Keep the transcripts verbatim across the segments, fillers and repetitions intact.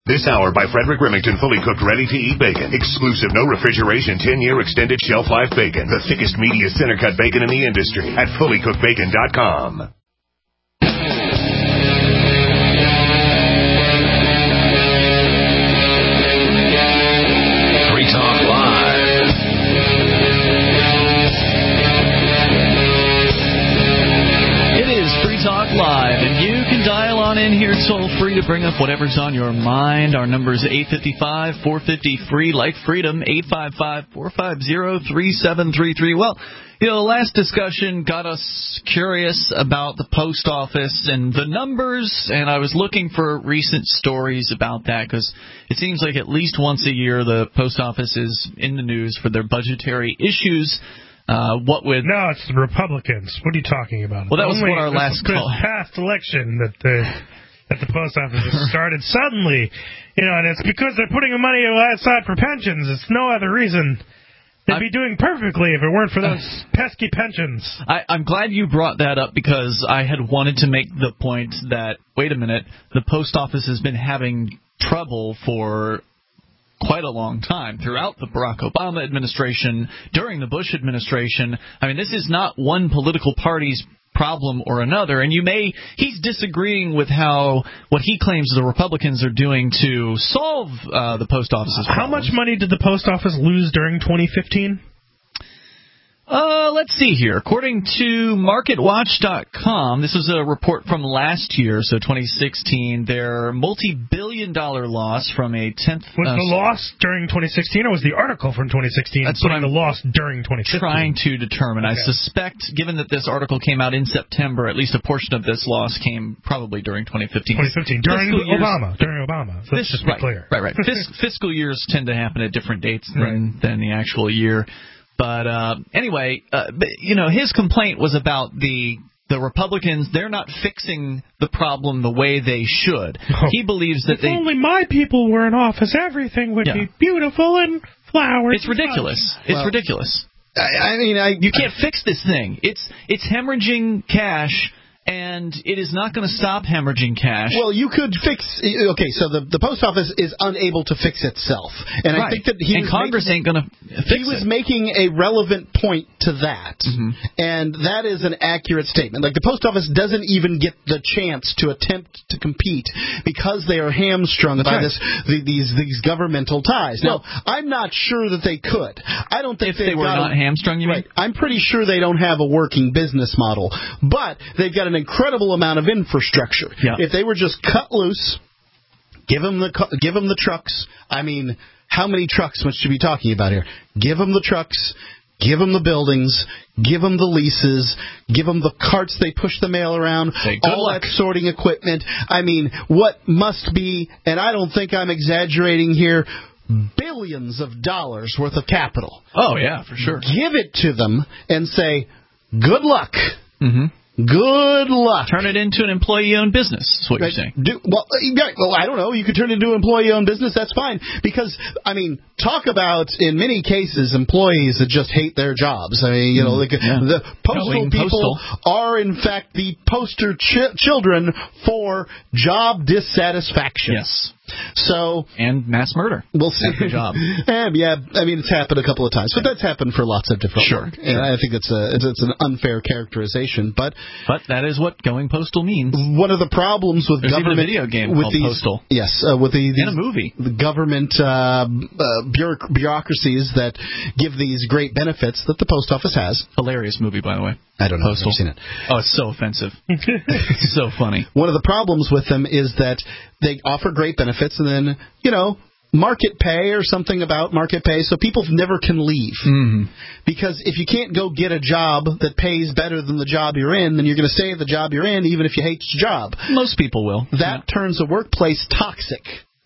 This hour by Frederick Remington, fully cooked, ready-to-eat bacon. Exclusive, no refrigeration, ten-year extended shelf life bacon. The thickest, meatiest, center-cut bacon in the industry at fully cooked bacon dot com. Free Talk Live. It is Free Talk Live, and you can dial on in here toll-free to bring up whatever's on your mind. Our number is eight five five, four five zero, free, like freedom, eight five five, four five zero, three seven three three. Well, you know, the last discussion got us curious about the post office and the numbers, and I was looking for recent stories about that because it seems like at least once a year the post office is in the news for their budgetary issues. Uh, what with no, it's the Republicans. What are you talking about? Well, that was Only what our last this, call. This past election that the that the post office has started suddenly, you know, and it's because they're putting the money aside for pensions. It's no other reason. They'd I, be doing perfectly if it weren't for those uh, pesky pensions. I, I'm glad you brought that up because I had wanted to make the point that, wait a minute, the post office has been having trouble for quite a long time, throughout the Barack Obama administration, during the Bush administration. I mean, this is not one political party's problem or another, and you may, he's disagreeing with how, what he claims the Republicans are doing to solve uh, the post office's problems. How much money did the post office lose during twenty fifteen? Uh, let's see here. According to Market Watch dot com, this is a report from last year, so twenty sixteen, their multi-billion dollar loss from a tenth... Was uh, the loss during twenty sixteen, or was the article from twenty sixteen that's what I'm the loss during twenty fifteen? Trying to determine. Okay. I suspect, given that this article came out in September, at least a portion of this loss came probably during twenty fifteen. twenty fifteen, during fiscal Obama. Years, during Obama. So let's just be right, clear. Right, right. Fis- fiscal years tend to happen at different dates than, right. than the actual year. But uh, anyway, uh, you know, his complaint was about the the Republicans. They're not fixing the problem the way they should. Oh. He believes that if they only my people were in office, everything would yeah. be beautiful and flowers. It's ridiculous. It's well, ridiculous. I, I mean, I you can't I, fix this thing. It's it's hemorrhaging cash. And it is not going to stop hemorrhaging cash. Well, you could fix. Okay, so the the post office is unable to fix itself, and right. I think that he and was Congress making, ain't going to fix He was it. making a relevant point to that, mm-hmm. and that is an accurate statement. Like the post office doesn't even get the chance to attempt to compete because they are hamstrung That's by right. this the, these these governmental ties. Well, now, I'm not sure that they could. I don't think if they were got not a, hamstrung. You right. mean? I'm pretty sure they don't have a working business model, but they've got an incredible amount of infrastructure. Yeah. If they were just cut loose, give them the give them the trucks. I mean, how many trucks much should we be talking about here? Give them the trucks, give them the buildings, give them the leases, give them the carts they push the mail around, hey, all luck. that sorting equipment. I mean, what must be, and I don't think I'm exaggerating here, billions of dollars worth of capital. Oh, yeah, for sure. Give it to them and say, good luck. Mm-hmm. Good luck. Turn it into an employee-owned business, is what right. you're saying. Do, well, yeah, well, I don't know. You could turn it into an employee-owned business. That's fine. Because, I mean, talk about, in many cases, employees that just hate their jobs. I mean, you know, like, yeah. the postal Going people postal. are, in fact, the poster ch- children for job dissatisfaction. Yes. So and mass murder. We'll see. That's the job. and, yeah, I mean, it's happened a couple of times, but that's happened for lots of different. Sure. Work. And sure. I think it's a it's, it's an unfair characterization, but but that is what going postal means. One of the problems with There's government even a video game with called these, Postal. Yes, uh, with the these, and a movie. The government uh, uh, bureauc- bureaucracies that give these great benefits that the post office has. Hilarious movie, by the way. I don't know. Postal. I've seen it. Oh, it's so offensive. It's so funny. One of the problems with them is that they offer great benefits, and then, you know, market pay or something about market pay, so people never can leave. Mm-hmm. Because if you can't go get a job that pays better than the job you're in, then you're going to stay at the job you're in, even if you hate your job. Most people will. That yeah. turns a workplace toxic.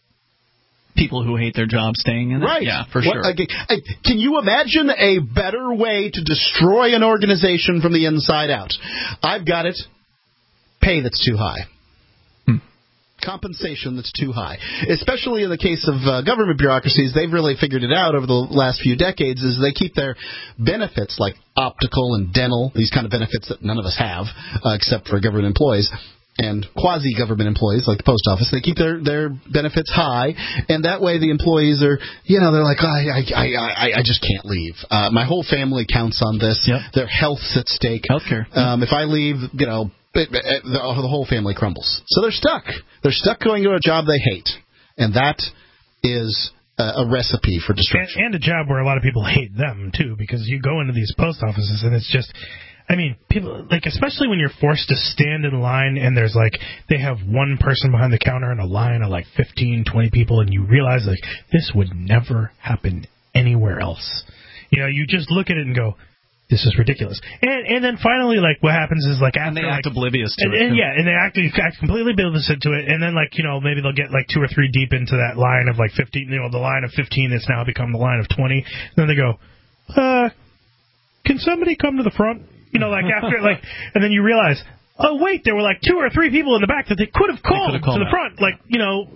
People who hate their job staying in it? Right. Yeah, for what, sure. Okay, can you imagine a better way to destroy an organization from the inside out? I've got it. Pay that's too high. Hmm. Compensation that's too high. Especially in the case of uh, government bureaucracies, they've really figured it out over the last few decades, is they keep their benefits, like optical and dental, these kind of benefits that none of us have, uh, except for government employees, and quasi-government employees like the post office, they keep their, their benefits high, and that way the employees are, you know, they're like, oh, I, I, I, I just can't leave. Uh, my whole family counts on this. Yep. Their health's at stake. Healthcare. Um, if I leave, you know, it, it, the, the whole family crumbles. So they're stuck. They're stuck going to a job they hate, and that is a recipe for destruction. And, and a job where a lot of people hate them, too, because you go into these post offices and it's just, I mean, people, like, especially when you're forced to stand in line and there's, like, they have one person behind the counter and a line of, like, fifteen, twenty people, and you realize, like, this would never happen anywhere else. You know, you just look at it and go, this is ridiculous. And and then finally, like, what happens is, like, after, and they act like, oblivious to and, it. and, yeah, and they act, act completely oblivious to it, and then, like, you know, maybe they'll get, like, two or three deep into that line of, like, fifteen, you know, the line of fifteen that's now become the line of twenty, and then they go, uh, can somebody come to the front? You know, like, after, like, and then you realize, oh, wait, there were, like, two or three people in the back that they could have called, called to the front, like, you know,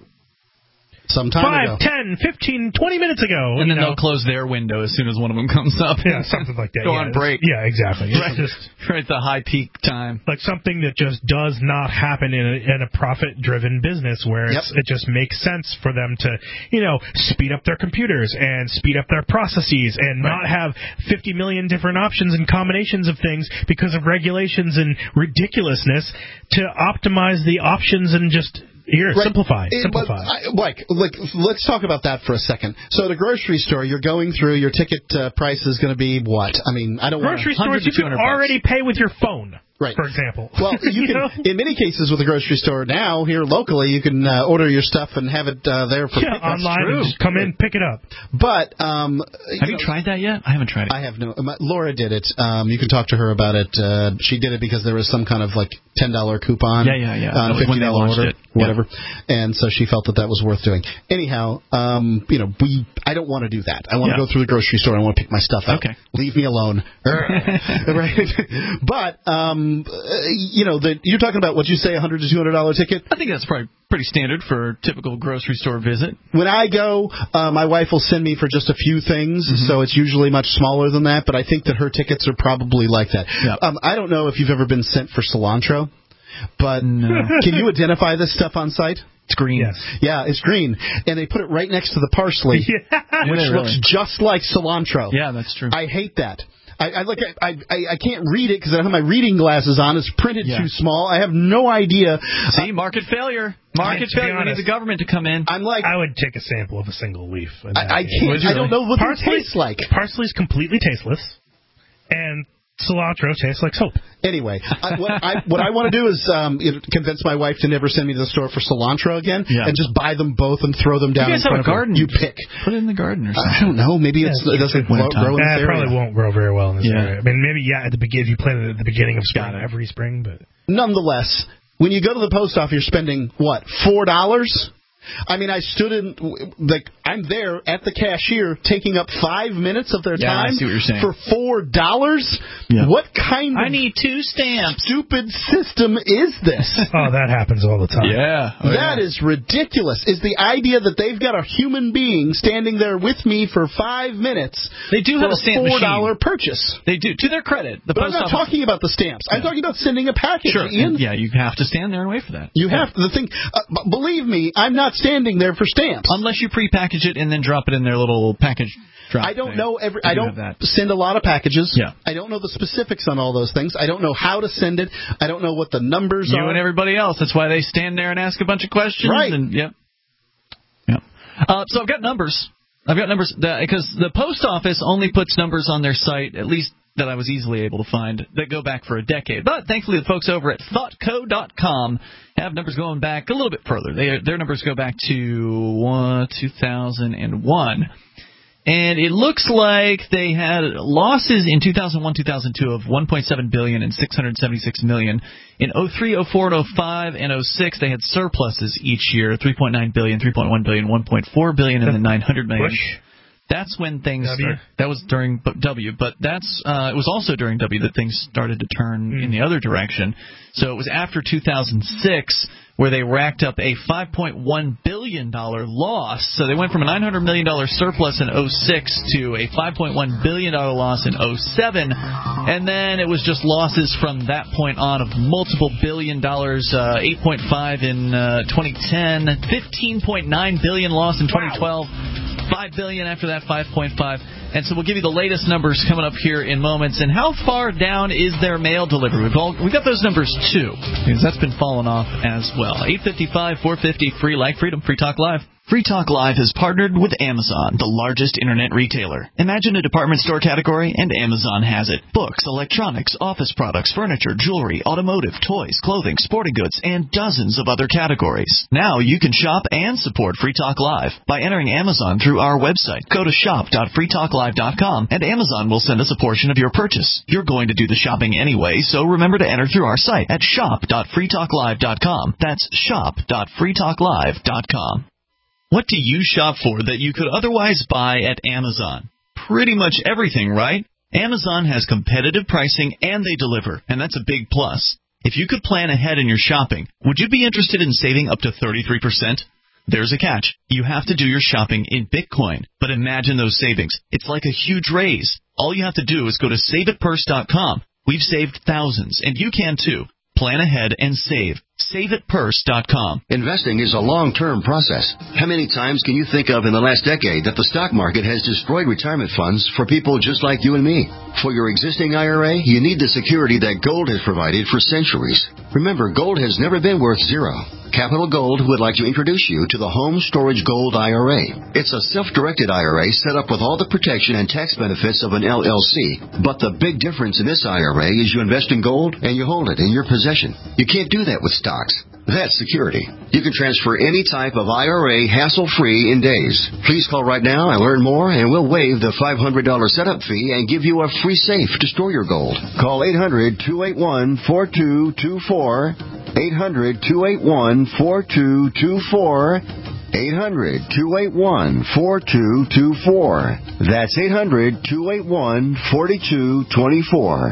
some time Five, ago. ten, fifteen, twenty minutes ago. And then you know. they'll close their window as soon as one of them comes up. Yeah, something like that. Go yeah, on break. Yeah, exactly. It's Right. just right at the high peak time. like something that just does not happen in a, in a profit-driven business where it's, Yep. it just makes sense for them to, you know, speed up their computers and speed up their processes and Right. not have fifty million different options and combinations of things because of regulations and ridiculousness to optimize the options and just... Here, Right. simplify, It- simplify. But, I, like, like, let's talk about that for a second. So at a grocery store, you're going through, your ticket uh, price is going to be what? I mean, I don't want Grocery one hundred stores, you to can two hundred bucks. already pay with your phone, Right. for example. Well, you can, know? in many cases with a grocery store now, here locally, you can uh, order your stuff and have it uh, there for Yeah, pickup. online, and just come in, pick it up. But, um... Have you, you know, tried that yet? I haven't tried it. I have no... My, Laura did it. Um, you can talk to her about it. Uh, she did it because there was some kind of, like, ten dollar coupon. Yeah, yeah, yeah. On a When fifty dollar they launched order, it. Yeah. whatever. And so she felt that that was worth doing. Anyhow, um, you know, we... I don't want to do that. I want to Yeah. go through the grocery store and I want to pick my stuff up. Okay. Leave me alone. Right? But, um, you know, the, you're talking about, what you say, a one hundred to two hundred dollar ticket? I think that's probably pretty standard for a typical grocery store visit. When I go, uh, my wife will send me for just a few things, Mm-hmm. so it's usually much smaller than that, but I think that her tickets are probably like that. Yeah. Um, I don't know if you've ever been sent for cilantro, but No. can you identify this stuff on site? It's green. Yes. Yeah, it's green, and they put it right next to the parsley, Yeah. which they looks really? just like cilantro. Yeah, that's true. I hate that. I, I like I, I I can't read it because I don't have my reading glasses on. It's printed Yeah. too small. I have no idea. See, market failure. Market to be failure. We need honest, the government to come in. I'm like I would take a sample of a single leaf. in that I, I case. can't. Would you I don't really? know what Parsley it tastes like. Parsley's completely tasteless, and cilantro tastes like soap. Anyway, I, what I what I want to do is um, you know, convince my wife to never send me to the store for cilantro again, Yeah. and just buy them both and throw them down You guys in have front a of her. garden. You pick. Put it in the garden or something. I don't know. Maybe it's, Yeah, it doesn't grow, wintertime. grow in That this area. probably won't grow very well in this Yeah. area. I mean, maybe yeah at the begin if you plant it at the beginning of spring, Got it. every spring, but Nonetheless, when you go to the post office, you're spending what four dollars. I mean, I stood in, like, I'm there at the cashier taking up five minutes of their Yeah, I time see what you're saying. for four dollars. Yeah. What kind of I need two stamps. stupid system is this? oh, that happens all the time. Yeah. Oh, That yeah. is ridiculous. Is the idea that they've got a human being standing there with me for five minutes They do for have a stamp four dollar machine. purchase? They do. To their credit, the But I'm post not office. talking about the stamps. I'm Yeah. talking about sending a package. Sure. Ian. And, yeah, you have to stand there and wait for that. You have to, the thing. Uh, b- believe me, I'm not standing there for stamps. Unless you prepackage it and then drop it in their little package drop. I don't thing. know every. They I do don't have that. send a lot of packages. Yeah. I don't know the specifics on all those things. I don't know how to send it. I don't know what the numbers You are. and everybody else. That's why they stand there and ask a bunch of questions. Right. And, yep. Yep. Uh, so I've got numbers. I've got numbers because the post office only puts numbers on their site, at least that I was easily able to find, that go back for a decade. But thankfully, the folks over at thoughtco dot com have numbers going back a little bit further. They, their numbers go back to uh, two thousand one. And it looks like they had losses in two thousand one, two thousand two of one point seven billion dollars and six hundred seventy-six million dollars. In oh three, oh four, and oh five, and oh six, they had surpluses each year, three point nine billion dollars, three point one billion dollars, one point four billion dollars, and then nine hundred million dollars. Bush. That's when things W. start, that was during W, but that's uh, it was also during W that things started to turn mm. in the other direction. So it was after two thousand six where they racked up a five point one billion dollars loss. So they went from a nine hundred million dollars surplus in oh six to a five point one billion dollars loss in oh seven, and then it was just losses from that point on of multiple billion dollars, uh, eight point five in uh, twenty ten, fifteen point nine billion dollars loss in twenty twelve. Wow. five billion dollars after that, five point five. And so we'll give you the latest numbers coming up here in moments. And how far down is their mail delivery? We've, all, we've got those numbers, too, because that's been falling off as well. eight fifty-five, four fifty, free, like freedom, Free Talk Live. Free Talk Live has partnered with Amazon, the largest internet retailer. Imagine a department store category, and Amazon has it. Books, electronics, office products, furniture, jewelry, automotive, toys, clothing, sporting goods, and dozens of other categories. Now you can shop and support Free Talk Live by entering Amazon through our website. Go to shop dot free talk live dot com, and Amazon will send us a portion of your purchase. You're going to do the shopping anyway, so remember to enter through our site at shop dot free talk live dot com. That's shop dot free talk live dot com. What do you shop for that you could otherwise buy at Amazon? Pretty much everything, right? Amazon has competitive pricing and they deliver, and that's a big plus. If you could plan ahead in your shopping, would you be interested in saving up to thirty-three percent? There's a catch. You have to do your shopping in Bitcoin. But imagine those savings. It's like a huge raise. All you have to do is go to save it purse dot com. We've saved thousands, and you can too. Plan ahead and save. save it purse dot com. Investing is a long-term process. How many times can you think of in the last decade that the stock market has destroyed retirement funds for people just like you and me? For your existing I R A, you need the security that gold has provided for centuries. Remember, gold has never been worth zero. Capital Gold would like to introduce you to the Home Storage Gold I R A. It's a self-directed I R A set up with all the protection and tax benefits of an L L C. But the big difference in this I R A is you invest in gold and you hold it in your possession. You can't do that with stocks. That's security. You can transfer any type of I R A hassle-free in days. Please call right now and learn more, and we'll waive the five hundred dollars setup fee and give you a free safe to store your gold. Call eight hundred, two eight one, four two two four, eight hundred, two eight one, four two two four, eight hundred, two eight one, four two two four. That's eight hundred, two eight one, four two two four.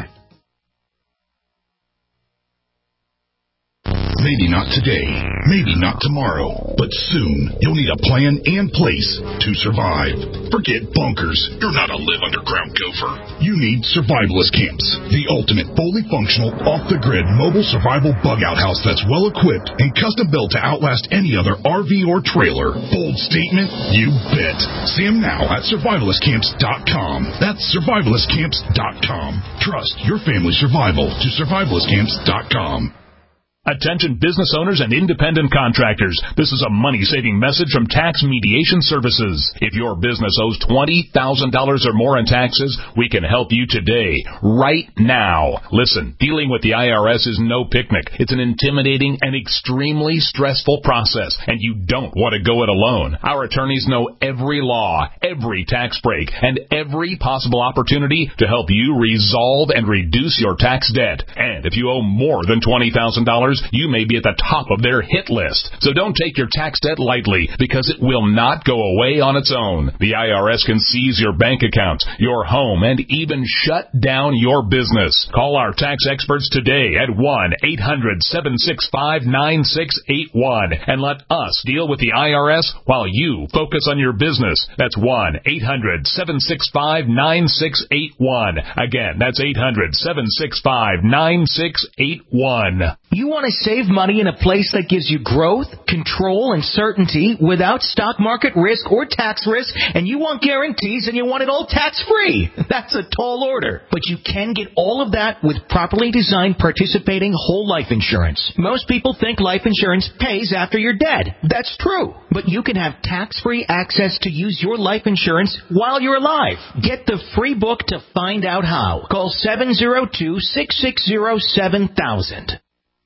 Maybe not today, maybe not tomorrow, but soon you'll need a plan and place to survive. Forget bunkers. You're not a live underground gopher. You need survivalist camps, the ultimate fully functional, off-the-grid mobile survival bug-out house that's well-equipped and custom-built to outlast any other R V or trailer. Bold statement? You bet. See them now at survivalist camps dot com. That's survivalist camps dot com. Trust your family's survival to survivalist camps dot com. Attention business owners and independent contractors. This is a money-saving message from Tax Mediation Services. If your business owes twenty thousand dollars or more in taxes, we can help you today, right now. Listen, dealing with the I R S is no picnic. It's an intimidating and extremely stressful process, and you don't want to go it alone. Our attorneys know every law, every tax break, and every possible opportunity to help you resolve and reduce your tax debt. And if you owe more than twenty thousand dollars, you may be at the top of their hit list. So don't take your tax debt lightly, because it will not go away on its own. The I R S can seize your bank accounts, your home, and even shut down your business. Call our tax experts today at one eight hundred, seven six five, nine six eight one and let us deal with the I R S while you focus on your business. That's one eight hundred, seven six five, nine six eight one. Again, that's eight hundred, seven six five, nine six eight one. You want to save money in a place that gives you growth, control, and certainty without stock market risk or tax risk, and you want guarantees and you want it all tax-free. That's a tall order. But you can get all of that with properly designed participating whole life insurance. Most people think life insurance pays after you're dead. That's true. But you can have tax-free access to use your life insurance while you're alive. Get the free book to find out how. Call seven zero two, six six zero, seven thousand.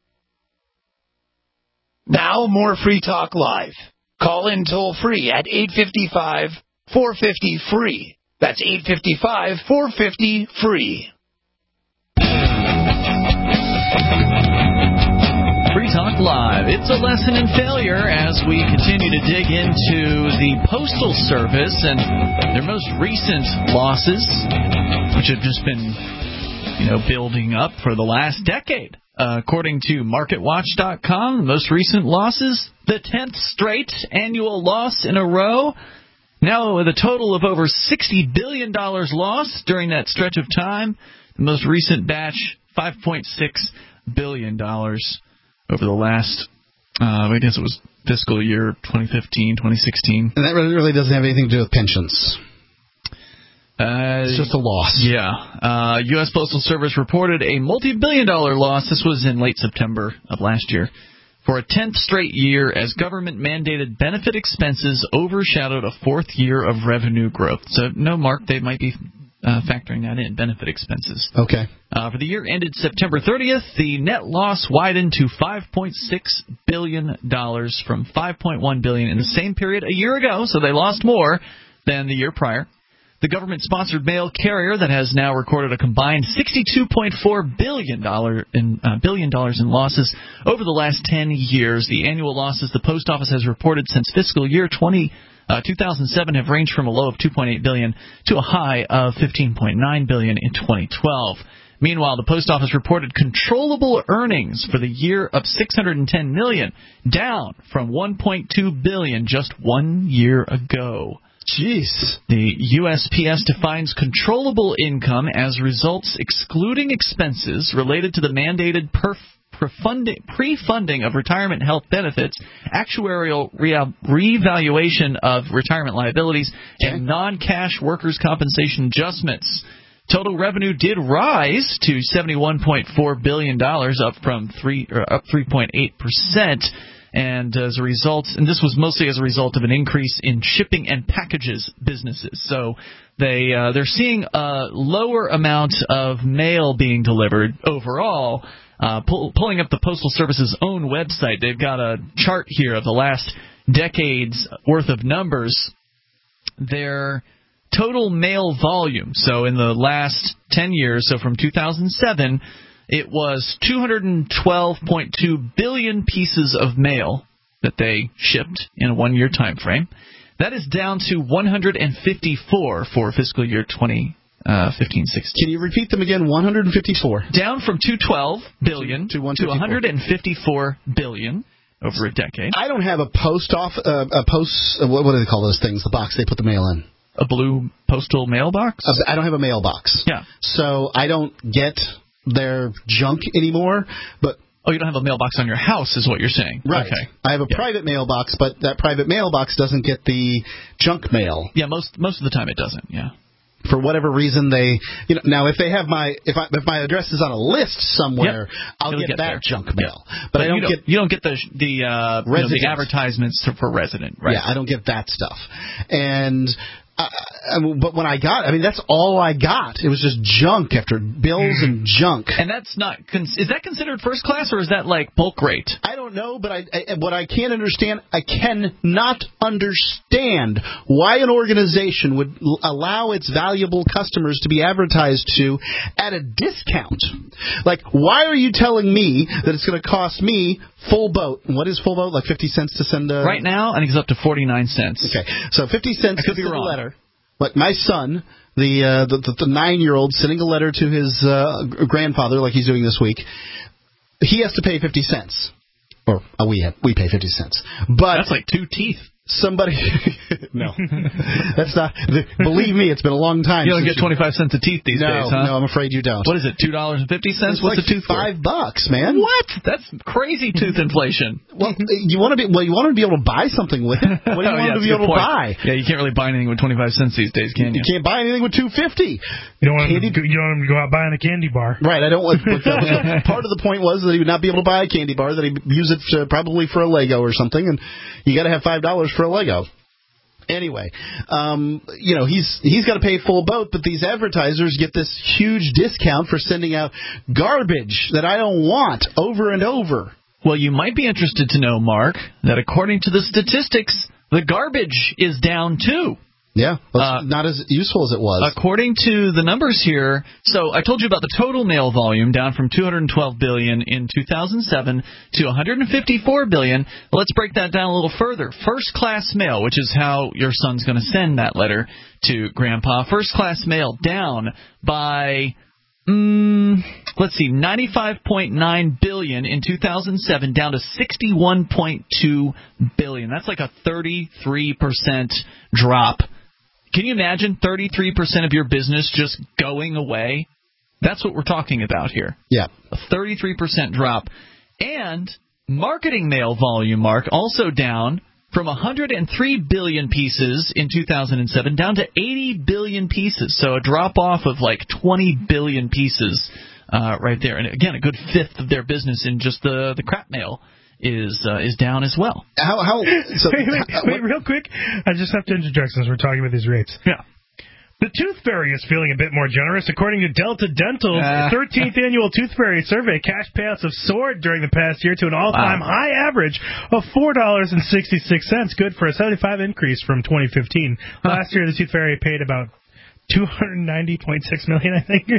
Now more Free Talk Live. Call in toll free at eight five five, four five zero, free. That's eight five five, four five zero, free. Free Talk Live. It's a lesson in failure as we continue to dig into the Postal Service and their most recent losses, which have just been, you know, building up for the last decade. Uh, according to Market Watch dot com, the most recent losses, the tenth straight annual loss in a row. Now with a total of over sixty billion dollars lost during that stretch of time. The most recent batch, five point six billion dollars over the last, uh, I guess it was fiscal year twenty fifteen, twenty sixteen. And that really, really doesn't have anything to do with pensions. Uh, it's just a loss. Yeah. Uh, U S Postal Service reported a multi-billion dollar loss. This was in late September of last year. For a tenth straight year as government-mandated benefit expenses overshadowed a fourth year of revenue growth. So, no, Mark, they might be uh, factoring that in, benefit expenses. Okay. Uh, for the year ended September thirtieth, the net loss widened to five point six billion dollars from five point one billion dollars in the same period a year ago, so they lost more than the year prior. The government-sponsored mail carrier that has now recorded a combined sixty-two point four billion dollars in, uh, billion dollars in losses over the last ten years. The annual losses the post office has reported since fiscal year twenty, uh, two thousand seven have ranged from a low of two point eight billion dollars to a high of fifteen point nine billion dollars in twenty twelve. Meanwhile, the post office reported controllable earnings for the year of six hundred ten million dollars, down from one point two billion dollars just one year ago. Jeez. The U S P S defines controllable income as results excluding expenses related to the mandated perf- pre-funding, pre-funding of retirement health benefits, actuarial re- revaluation of retirement liabilities, okay. and non-cash workers' compensation adjustments. Total revenue did rise to seventy-one point four billion dollars, up from three, or up three point eight percent. And as a result, and this was mostly as a result of an increase in shipping and packages businesses. So they uh, they're seeing a lower amount of mail being delivered overall. Uh, pull, pulling up the Postal Service's own website, they've got a chart here of the last decade's worth of numbers. Their total mail volume, so in the last ten years, so from two thousand seven. It was two hundred twelve point two billion pieces of mail that they shipped in a one-year time frame. That is down to one hundred fifty-four for fiscal year twenty fifteen sixteen. Can you repeat them again? one hundred fifty-four. Down from two hundred twelve billion to, to, to one hundred fifty-four billion over a decade. I don't have a post off uh, a post. Uh, what, what do they call those things? The box they put the mail in. A blue postal mailbox? Uh, I don't have a mailbox. Yeah. So I don't get their junk anymore, but oh, you don't have a mailbox on your house, is what you're saying, right? Okay. I have a yeah. private mailbox, but that private mailbox doesn't get the junk mail. Yeah, most most of the time it doesn't. Yeah. For whatever reason, they you know now if they have my if I, if my address is on a list somewhere, yep. I'll get, get that there. junk mail. Yeah. But, but I don't, you don't get you don't get the the uh, you know, the advertisements for resident, right? Yeah, I don't get that stuff, and. Uh, but when I got, I mean, that's all I got. It was just junk after bills and junk. And that's not, is that considered first class or is that like bulk rate? I don't know, but I, I what I can't understand, I cannot understand why an organization would allow its valuable customers to be advertised to at a discount. Like, why are you telling me that it's going to cost me full boat? And what is full boat? Like fifty cents to send a... Right now, I think it's up to forty-nine cents. Okay, so fifty cents to send a wrong. letter. But my son, the, uh, the, the the nine-year-old, sending a letter to his uh, grandfather, like he's doing this week, he has to pay fifty cents. Or uh, we have, we pay fifty cents. But that's like two teeth. Somebody, no, that's not. The, believe me, it's been a long time. You don't get twenty-five cents a teeth these no, days, huh? No, I'm afraid you don't. What is it? Two dollars and fifty cents? What's like a tooth? Five bucks, man. What? That's crazy tooth inflation. Well, you want to be well. You want to be able to buy something with it. What do you oh, want yeah, to be able point. to buy? Yeah, you can't really buy anything with twenty-five cents these days, can you? You can't buy anything with two fifty. You don't want him to, you don't want him to go out buying a candy bar, right? I don't want. Part of the point was that he would not be able to buy a candy bar. That he'd use it to, probably for a Lego or something, and you got to have five dollars for a Lego. Anyway, um, you know, he's he's got to pay full boat, but these advertisers get this huge discount for sending out garbage that I don't want over and over. Well, you might be interested to know, Mark, that according to the statistics, the garbage is down too. Yeah, well, Uh, not as useful as it was. According to the numbers here, so I told you about the total mail volume down from two hundred twelve billion in two thousand seven to one hundred fifty-four billion. Let's break that down a little further. First class mail, which is how your son's going to send that letter to Grandpa. First class mail down by Mm, let's see, ninety-five point nine billion in two thousand seven, down to sixty-one point two billion. That's like a thirty-three percent drop. Can you imagine thirty-three percent of your business just going away? That's what we're talking about here. Yeah. A thirty-three percent drop. And marketing mail volume, Mark, also down from one hundred three billion pieces in two thousand seven down to eighty billion pieces. So a drop-off of like twenty billion pieces uh, right there. And again, a good fifth of their business in just the, the crap mail is uh, is down as well. How? how so, wait, wait, how, wait, real quick. I just have to interject since we're talking about these rates. Yeah. The Tooth Fairy is feeling a bit more generous. According to Delta Dental's Uh, thirteenth annual Tooth Fairy survey, cash payouts have soared during the past year to an all-time wow. high average of four dollars and sixty-six cents, good for a seventy-five increase from twenty fifteen. Huh. Last year, the Tooth Fairy paid about two hundred ninety point six million dollars, I think, or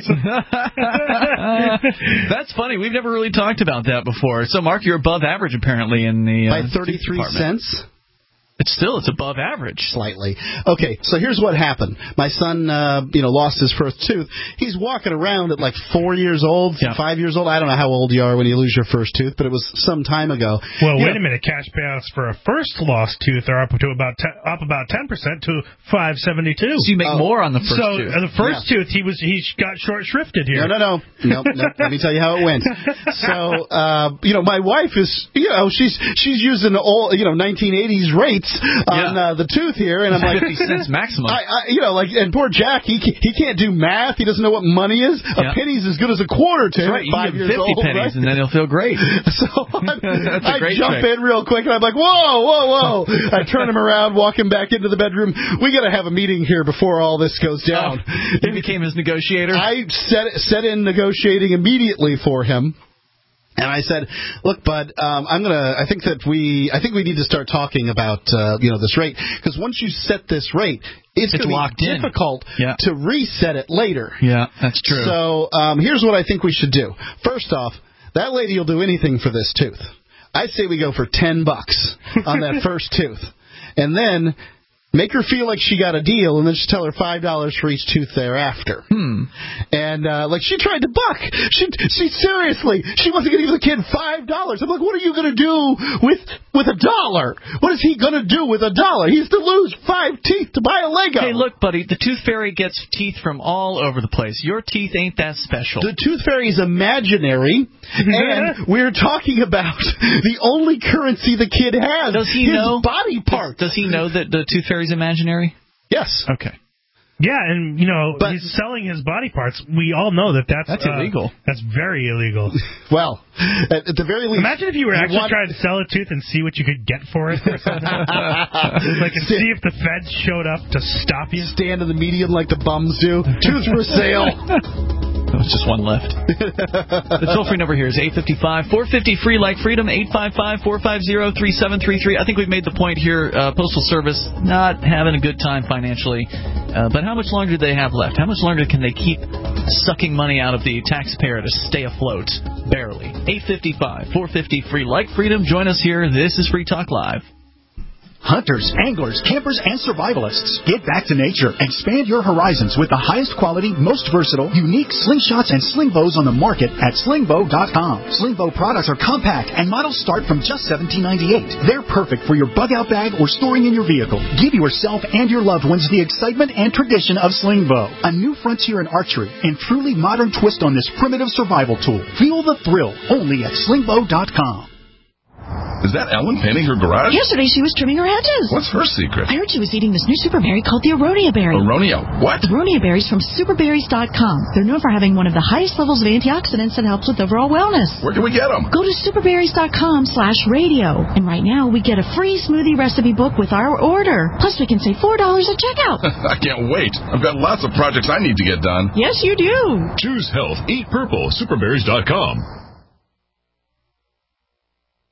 something. That's funny. We've never really talked about that before. So, Mark, you're above average, apparently, in the uh, by thirty-three cents? It's still, it's above average. Slightly. Okay, so here's what happened. My son, uh, you know, lost his first tooth. He's walking around at like four years old, yeah. five years old. I don't know how old you are when you lose your first tooth, but it was some time ago. Well, you wait know, a minute. Cash payouts for a first lost tooth are up to about te- up about ten percent to five seventy-two. So you make oh. more on the first so, tooth. So uh, the first yeah. tooth, he was he got short shrifted here. No, no, no, no, no. Let me tell you how it went. So, uh, you know, my wife is, you know, she's she's using old, you know, nineteen eighties rates on. Yeah. Uh, the tooth here, and I'm like, fifty cents maximum. I, I, you know, like, and poor Jack, he he can't do math. He doesn't know what money is. A yeah. penny's as good as a quarter to him. Right, you five give years fifty old, pennies, right? and then he'll feel great. So I, I jump trick. in real quick, and I'm like, whoa, whoa, whoa! I turn him around, walk him back into the bedroom. We got to have a meeting here before all this goes down. Oh, you became his negotiator. I set set in negotiating immediately for him. And I said, "Look, bud, um, I'm gonna. I think that we. I think we need to start talking about, uh, you know, this rate, because once you set this rate, it's, it's going to be in. difficult yeah. to reset it later." Yeah, that's true. So um, here's what I think we should do. First off, that lady will do anything for this tooth. I'd say we go for ten bucks on that first tooth, and then make her feel like she got a deal, and then just tell her five dollars for each tooth thereafter. Hmm. And, uh, like, she tried to buck. She, she seriously, she wasn't going to give the kid five dollars. I'm like, what are you going to do with with a dollar? What is he going to do with a dollar? He's to lose five teeth to buy a Lego. Hey, look, buddy, the Tooth Fairy gets teeth from all over the place. Your teeth ain't that special. The Tooth Fairy is imaginary, and we're talking about the only currency the kid has. Does he his know? body parts. Does, does he know that the Tooth Fairy's imaginary? Yes. Okay. Yeah, and, you know, but, he's selling his body parts. We all know that that's... That's uh, illegal. That's very illegal. Well, at, at the very least... Imagine if you were actually want... trying to sell a tooth and see what you could get for it or something. Like, and see if the feds showed up to stop you. Stand in the median like the bums do. Tooth for sale. There's just one left. The toll-free number here is eight five five, four five zero, free like freedom, eight five five, four five zero, three seven three three. I think we've made the point here, uh, Postal Service not having a good time financially, uh, but how much longer do they have left? How much longer can they keep sucking money out of the taxpayer to stay afloat? Barely. eight five five, four five zero, free like freedom. Join us here. This is Free Talk Live. Hunters, anglers, campers, and survivalists. Get back to nature. Expand your horizons with the highest quality, most versatile, unique slingshots and sling bows on the market at sling bow dot com. Sling bow products are compact and models start from just seventeen ninety-eight. They're perfect for your bug-out bag or storing in your vehicle. Give yourself and your loved ones the excitement and tradition of sling bow. A new frontier in archery and truly modern twist on this primitive survival tool. Feel the thrill only at sling bow dot com. Is that Ellen painting her garage? Yesterday she was trimming her hedges. What's her secret? I heard she was eating this new super berry called the Aronia berry. Aronia what? Aronia berries from super berries dot com. They're known for having one of the highest levels of antioxidants that helps with overall wellness. Where can we get them? Go to super berries dot com slash radio. And right now we get a free smoothie recipe book with our order. Plus we can save four dollars at checkout. I can't wait. I've got lots of projects I need to get done. Yes, you do. Choose health. Eat purple. super berries dot com.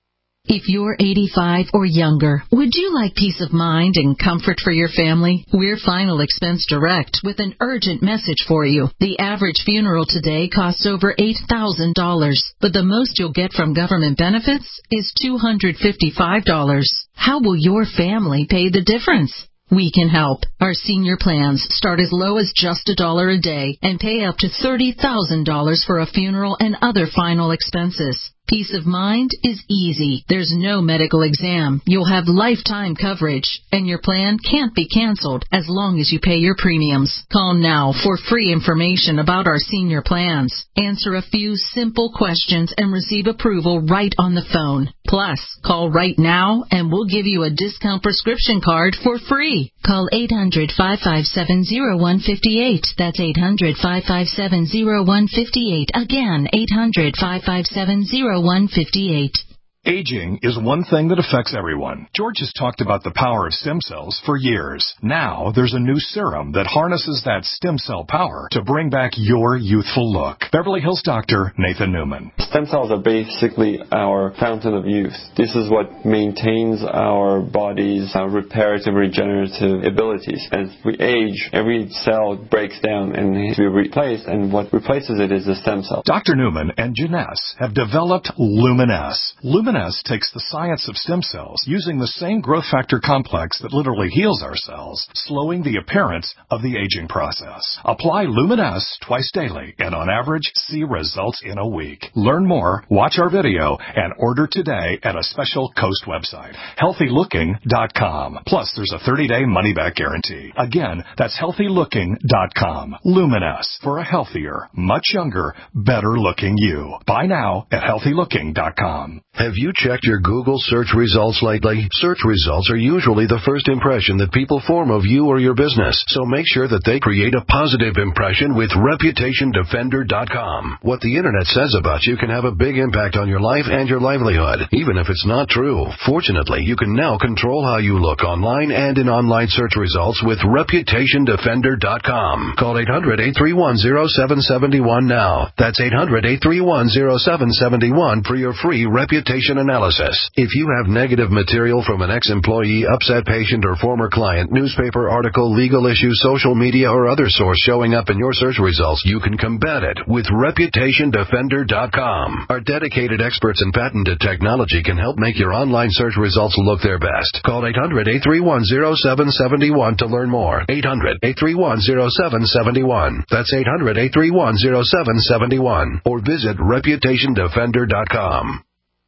If you're eighty-five or younger, would you like peace of mind and comfort for your family? We're Final Expense Direct with an urgent message for you. The average funeral today costs over eight thousand dollars, but the most you'll get from government benefits is two hundred fifty-five dollars. How will your family pay the difference? We can help. Our senior plans start as low as just a dollar a day and pay up to thirty thousand dollars for a funeral and other final expenses. Peace of mind is easy. There's no medical exam. You'll have lifetime coverage, and your plan can't be canceled as long as you pay your premiums. Call now for free information about our senior plans. Answer a few simple questions and receive approval right on the phone. Plus, call right now and we'll give you a discount prescription card for free. Call eight hundred, five five seven, zero one five eight. That's eight hundred, five five seven, zero one five eight. Again, eight hundred, five five seven, zero one five eight. Aging is one thing that affects everyone. George has talked about the power of stem cells for years. Now there's a new serum that harnesses that stem cell power to bring back your youthful look. Beverly Hills doctor Nathan Newman. Stem cells are basically our fountain of youth. This is what maintains our body's our reparative, regenerative abilities. As we age, every cell breaks down and needs to be replaced, and what replaces it is the stem cell. Doctor Newman and Janess have developed Luminesce. Luminesce takes the science of stem cells using the same growth factor complex that literally heals our cells, slowing the appearance of the aging process. Apply Luminesce twice daily and on average see results in a week. Learn more, watch our video, and order today at a special Coast website, healthy looking dot com. Plus, there's a thirty-day money-back guarantee. Again, that's healthy looking dot com. Luminesce, for a healthier, much younger, better-looking you. Buy now at healthy looking dot com. Have you checked your Google search results lately? Search results are usually the first impression that people form of you or your business, so make sure that they create a positive impression with reputation defender dot com. What the internet says about you can have a big impact on your life and your livelihood, even if it's not true. Fortunately, you can now control how you look online and in online search results with reputation defender dot com. Call eight hundred, eight three one, zero seven seven one now. That's eight hundred, eight three one, zero seven seven one for your free reputation analysis. If you have negative material from an ex-employee, upset patient, or former client, newspaper article, legal issue, social media, or other source showing up in your search results, you can combat it with reputation defender dot com. Our dedicated experts in patented technology can help make your online search results look their best. Call eight hundred, eight three one, zero seven seven one to learn more. eight hundred, eight three one, zero seven seven one. That's eight hundred, eight three one, zero seven seven one. Or visit reputation defender dot com.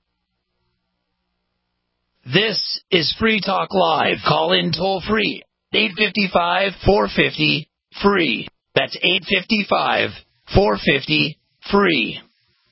This is Free Talk Live. Call in toll free. eight five five, four five zero, free. That's eight five five, four five zero, free.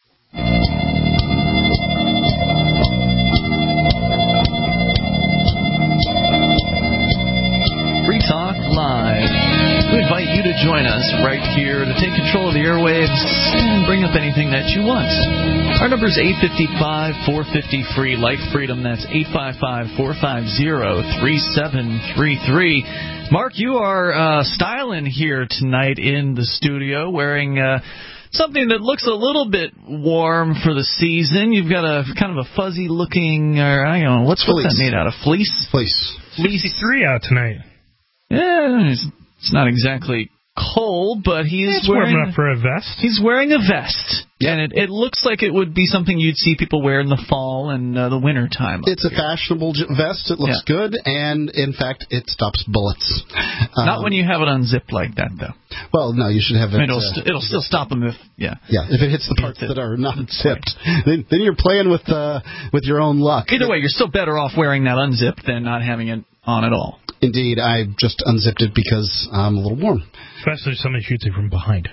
Free Talk Live. We invite you to join us right here to take control of the airwaves and bring up anything that you want. Our number is eight five five, four five zero, free. Life Freedom, that's eight five five, four five zero, three seven three three. Mark, you are uh, styling here tonight in the studio, wearing uh, something that looks a little bit warm for the season. You've got a kind of a fuzzy-looking, or I don't know, what's, what's that made out of? Fleece? Fleece. Fleece three out tonight. Yeah, it's, it's not exactly cold, but he's it's wearing warm enough for a vest. He's wearing a vest, yep. And it, it looks like it would be something you'd see people wear in the fall and uh, the winter time. It's a here. fashionable vest. It looks yeah. good, and in fact, it stops bullets. Not um, when you have it unzipped like that, though. Well, no, you should have it. It'll, uh, st- it'll still stop them if yeah. Yeah, if it hits the parts that are not zipped, then, then you're playing with uh, with your own luck. Either way, you're still better off wearing that unzipped than not having it on at all. Indeed, I just unzipped it because I'm a little warm. Especially if somebody shoots you from behind.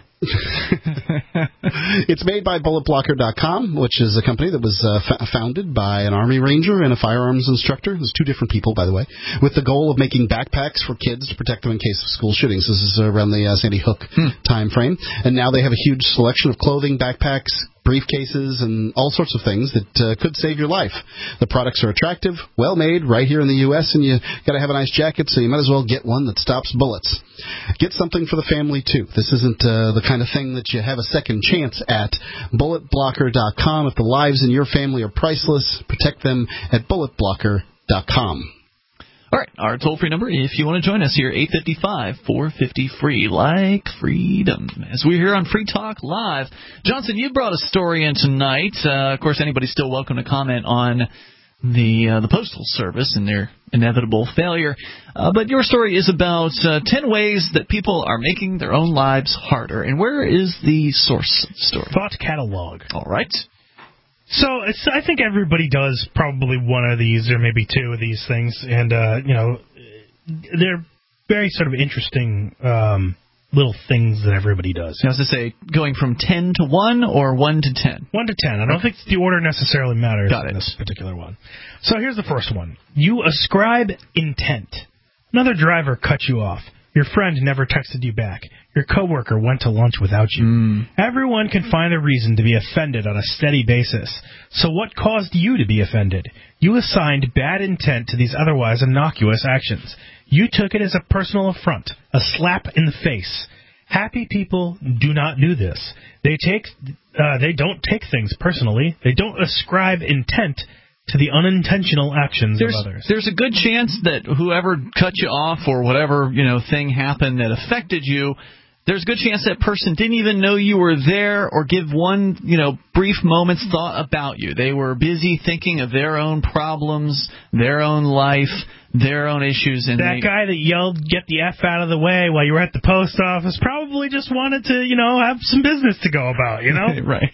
It's made by bullet blocker dot com, which is a company that was uh, f- founded by an Army Ranger and a firearms instructor. There's two different people, by the way, with the goal of making backpacks for kids to protect them in case of school shootings. This is around the uh, Sandy Hook hmm. time frame. And now they have a huge selection of clothing, backpacks, briefcases, and all sorts of things that uh, could save your life. The products are attractive, well-made, right here in the U S, and you got to have a nice jacket, so you might as well get one that stops bullets. Get something for the family, too. This isn't uh, the kind of thing that you have a second chance at. bullet blocker dot com. If the lives in your family are priceless, protect them at bullet blocker dot com. All right, our toll-free number, if you want to join us here, eight five five, four five zero, free, like freedom. As we're here on Free Talk Live. Johnson, you brought a story in tonight. Uh, of course, anybody's still welcome to comment on the uh, the Postal Service and their inevitable failure. Uh, but your story is about uh, ten ways that people are making their own lives harder. And where is the source of the story? Thought Catalog. All right. So it's, I think everybody does probably one of these or maybe two of these things. And, uh, you know, they're very sort of interesting um, little things that everybody does. I was to say, going from ten to one or one to ten? one to ten. I don't okay. think the order necessarily matters Got in it. this particular one. So here's the first one. You ascribe intent. Another driver cut you off. Your friend never texted you back. Your coworker went to lunch without you. Mm. Everyone can find a reason to be offended on a steady basis. So what caused you to be offended? You assigned bad intent to these otherwise innocuous actions. You took it as a personal affront, a slap in the face. Happy people do not do this. They take, uh, they don't take things personally. They don't ascribe intent to the unintentional actions there's, of others. There's a good chance that whoever cut you off or whatever, you know, thing happened that affected you, there's a good chance that person didn't even know you were there or give one, you know, brief moment's thought about you. They were busy thinking of their own problems, their own life, their own issues. And that they, guy that yelled, "Get the F out of the way," while you were at the post office probably just wanted to, you know, have some business to go about, you know? Right.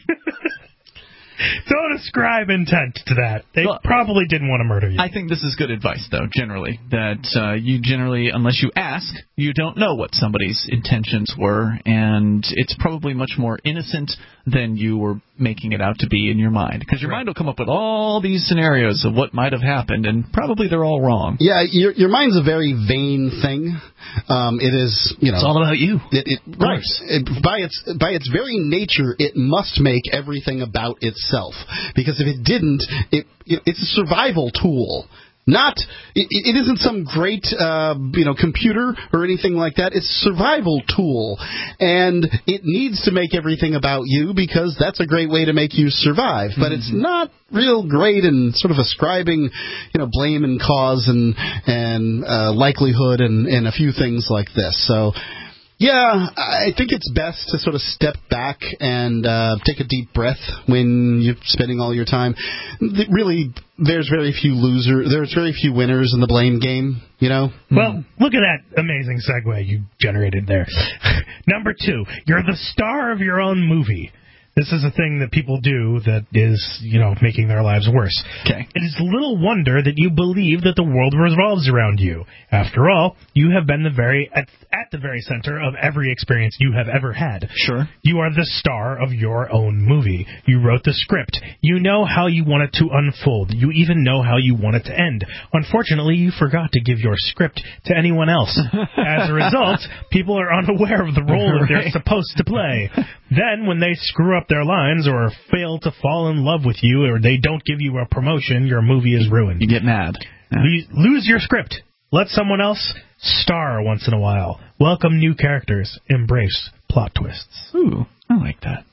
Don't ascribe intent to that. They well, probably didn't want to murder you. I think this is good advice, though, generally, that uh, you generally, unless you ask, you don't know what somebody's intentions were, and it's probably much more innocent than you were making it out to be in your mind. Because your right. mind will come up with all these scenarios of what might have happened, and probably they're all wrong. Yeah, your, your mind's a very vain thing. Um, it is, you know... It's all about you. It, it, right. It, by, its, by its very nature, it must make everything about itself. Because if it didn't, it, it it's a survival tool. Not, it, it isn't some great, uh, you know, computer or anything like that. It's a survival tool, and it needs to make everything about you because that's a great way to make you survive. But mm-hmm. it's not real great in sort of ascribing, you know, blame and cause and and uh, likelihood and, and a few things like this. So. Yeah, I think it's best to sort of step back and uh, take a deep breath when you're spending all your time. Really, there's very few losers. There's very few winners in the blame game, you know? Well, look at that amazing segue you generated there. Number two, you're the star of your own movie. This is a thing that people do that is, you know, making their lives worse. Okay. It is little wonder that you believe that the world revolves around you. After all, you have been the very at, at the very center of every experience you have ever had. Sure. You are the star of your own movie. You wrote the script. You know how you want it to unfold. You even know how you want it to end. Unfortunately, you forgot to give your script to anyone else. As a result, people are unaware of the role that they're supposed to play. Then, when they screw up their lines or fail to fall in love with you or they don't give you a promotion, your movie is ruined. You get mad. Yeah. Lose your script. Let someone else star once in a while. Welcome new characters. Embrace plot twists. Ooh, I like that.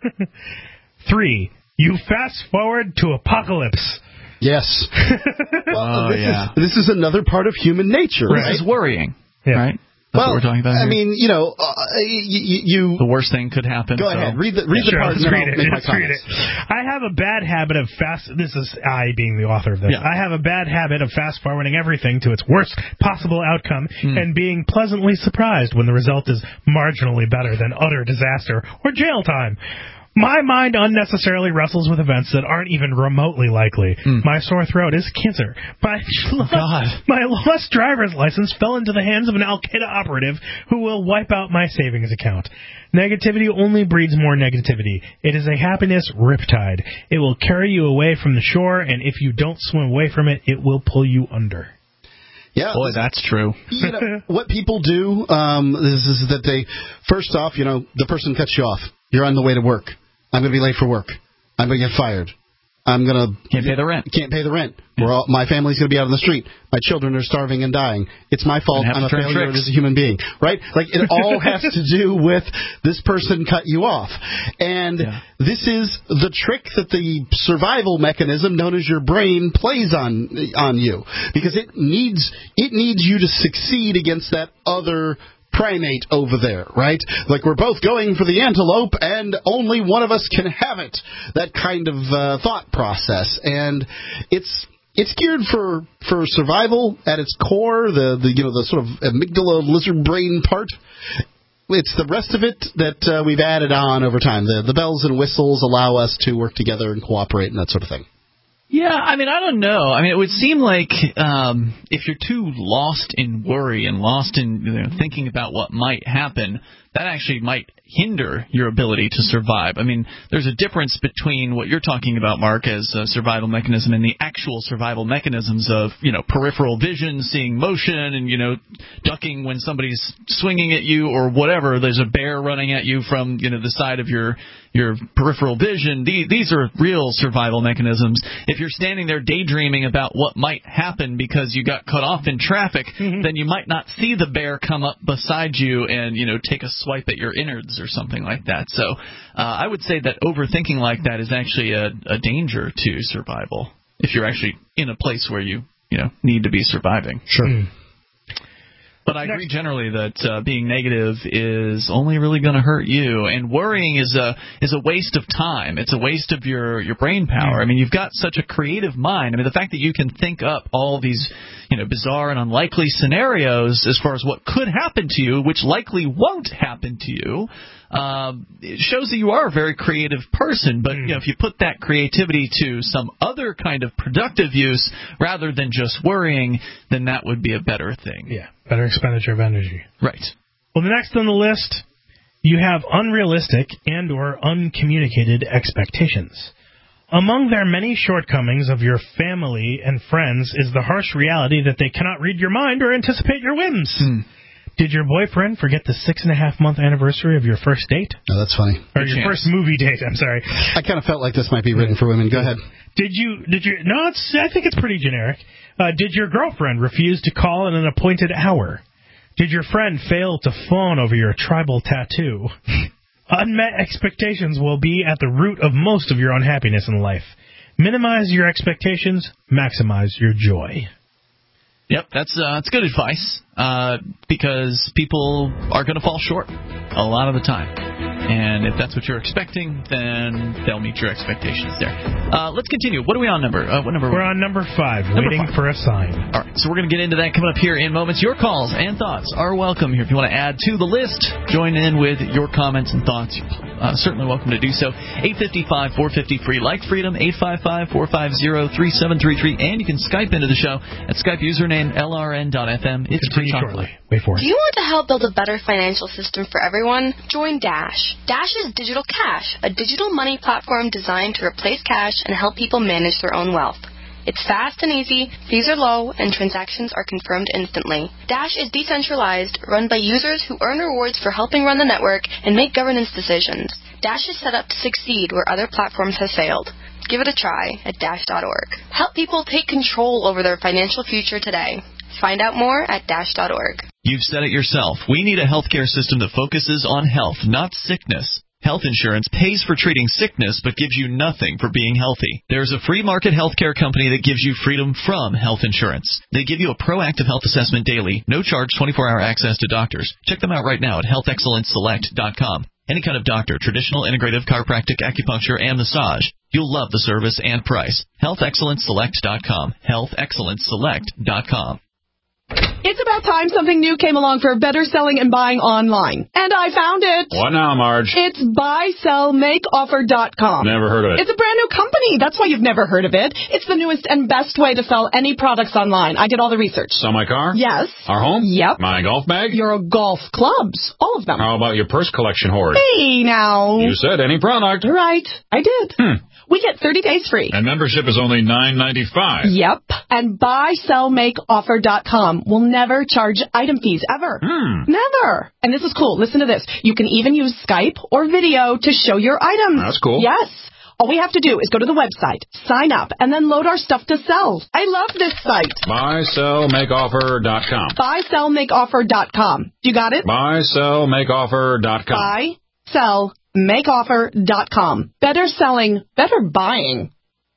Three, you fast forward to apocalypse. Yes. well, oh, this yeah. Is, this is another part of human nature, this right? This is worrying, yeah. right? well, That's what we're talking about I here? mean, you know, uh, you, you... The worst thing could happen. Go so. ahead. Read the, read yeah, the sure, part and then read I'll it. make my Let's read comments. it. I have a bad habit of fast... This is I being the author of this. Yeah. I have a bad habit of fast-forwarding everything to its worst possible outcome mm. and being pleasantly surprised when the result is marginally better than utter disaster or jail time. My mind unnecessarily wrestles with events that aren't even remotely likely. Mm. My sore throat is cancer. My, God. my lost driver's license fell into the hands of an Al-Qaeda operative who will wipe out my savings account. Negativity only breeds more negativity. It is a happiness riptide. It will carry you away from the shore, and if you don't swim away from it, it will pull you under. Yeah, boy, that's true. You know, what people do um, is, is that they, first off, you know, the person cuts you off. You're on the way to work. I'm going to be late for work. I'm going to get fired. I'm going to... Can't pay the rent. Can't pay the rent. We're all, my family's going to be out on the street. My children are starving and dying. It's my fault. I'm a failure as a human being. Right? Like, it all has to do with this person cut you off. And yeah. this is the trick that the survival mechanism known as your brain plays on on you. Because it needs it needs you to succeed against that other primate over there, right? Like, we're both going for the antelope and only one of us can have it. That kind of uh, thought process. And it's it's geared for, for survival at its core, the, the you know the sort of amygdala lizard brain part. It's the rest of it that uh, we've added on over time. The the bells and whistles allow us to work together and cooperate and that sort of thing. Yeah, I mean, I don't know. I mean, it would seem like um, if you're too lost in worry and lost in you know, thinking about what might happen, that actually might hinder your ability to survive. I mean, there's a difference between what you're talking about, Mark, as a survival mechanism and the actual survival mechanisms of, you know, peripheral vision, seeing motion, and, you know, ducking when somebody's swinging at you or whatever. There's a bear running at you from, you know, the side of your your peripheral vision. These are real survival mechanisms. If you're standing there daydreaming about what might happen because you got cut off in traffic, mm-hmm. then you might not see the bear come up beside you and, you know, take a swipe at your innards or something like that. So uh, I would say that overthinking like that is actually a, a danger to survival if you're actually in a place where you, you know, need to be surviving. Sure. Mm. But I agree generally that uh, being negative is only really going to hurt you, and worrying is a is a waste of time. It's a waste of your, your brain power. I mean, you've got such a creative mind. I mean, the fact that you can think up all these, you know, bizarre and unlikely scenarios as far as what could happen to you, which likely won't happen to you, um, it shows that you are a very creative person. But you know, if you put that creativity to some other kind of productive use rather than just worrying, then that would be a better thing. Yeah. Better expenditure of energy. Right. Well, the next on the list, you have unrealistic and or uncommunicated expectations. Among their many shortcomings of your family and friends is the harsh reality that they cannot read your mind or anticipate your whims. Hmm. Did your boyfriend forget the six and a half month anniversary of your first date? No, that's funny. Or your first movie date, I'm sorry. I kind of felt like this might be written for women. Go ahead. Did you, did you, no, it's, I think it's pretty generic. Uh, did your girlfriend refuse to call at an appointed hour? Did your friend fail to fawn over your tribal tattoo? Unmet expectations will be at the root of most of your unhappiness in life. Minimize your expectations, maximize your joy. Yep, that's uh, that's good advice, uh, because people are going to fall short a lot of the time. And if that's what you're expecting, then they'll meet your expectations there. Uh, let's continue. What are we on number? Uh, what number? We're on number five, number waiting five. for a sign. All right, so we're going to get into that coming up here in moments. Your calls and thoughts are welcome here. If you want to add to the list, join in with your comments and thoughts. Uh, certainly welcome to do so. eight five five, four five zero, free like freedom, eight five five, four five zero, three seven three three. And you can Skype into the show at Skype username L R N dot F M. It's Free Talk Live. Wait for it. Do you want to help build a better financial system for everyone? Join Dash. Dash is Digital Cash, a digital money platform designed to replace cash and help people manage their own wealth. It's fast and easy, fees are low, and transactions are confirmed instantly. Dash is decentralized, run by users who earn rewards for helping run the network and make governance decisions. Dash is set up to succeed where other platforms have failed. Give it a try at dash dot org. Help people take control over their financial future today. Find out more at dash dot org. You've said it yourself. We need a healthcare system that focuses on health, not sickness. Health insurance pays for treating sickness but gives you nothing for being healthy. There's a free market healthcare company that gives you freedom from health insurance. They give you a proactive health assessment daily, no charge twenty-four hour access to doctors. Check them out right now at health excellence select dot com. Any kind of doctor, traditional, integrative, chiropractic, acupuncture, and massage. You'll love the service and price. health excellence select dot com. health excellence select dot com. It's about time something new came along for better selling and buying online. And I found it. What now, Marge? It's buy sell make offer dot com. Never heard of it. It's a brand new company. That's why you've never heard of it. It's the newest and best way to sell any products online. I did all the research. Sell my car? Yes. Our home? Yep. My golf bag? Your golf clubs. All of them. How about your purse collection hoard? Hey, now. You said any product. Right. I did. Hmm. we get thirty days free. And membership is only nine ninety-five. Yep. And buy sell make offer dot com will never charge item fees, ever. Hmm. Never. And this is cool. Listen to this. You can even use Skype or video to show your items. That's cool. Yes. All we have to do is go to the website, sign up, and then load our stuff to sell. I love this site. buy sell make offer dot com. buy sell make offer dot com. You got it? buy sell make offer dot com. buy sell make offer dot com. Better selling, better buying.